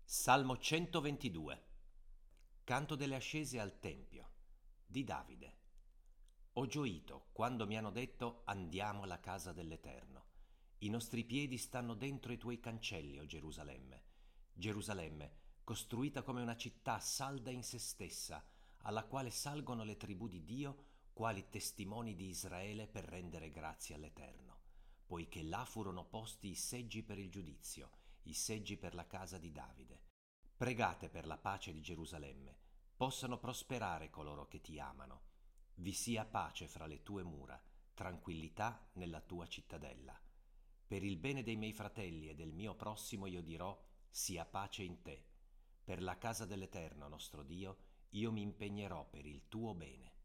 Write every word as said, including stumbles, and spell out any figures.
Salmo centoventidue. Canto delle ascese al Tempio di Davide. Ho gioito quando mi hanno detto: andiamo alla casa dell'Eterno. I nostri piedi stanno dentro i tuoi cancelli, o Gerusalemme. Gerusalemme, costruita come una città salda in se stessa, alla quale salgono le tribù di Dio, quali testimoni di Israele, per rendere grazie all'Eterno. Poiché là furono posti i seggi per il giudizio, i seggi per la casa di Davide. Pregate per la pace di Gerusalemme, possano prosperare coloro che ti amano. Vi sia pace fra le tue mura, tranquillità nella tua cittadella. Per il bene dei miei fratelli e del mio prossimo io dirò: sia pace in te. Per la casa dell'Eterno nostro Dio io mi impegnerò per il tuo bene.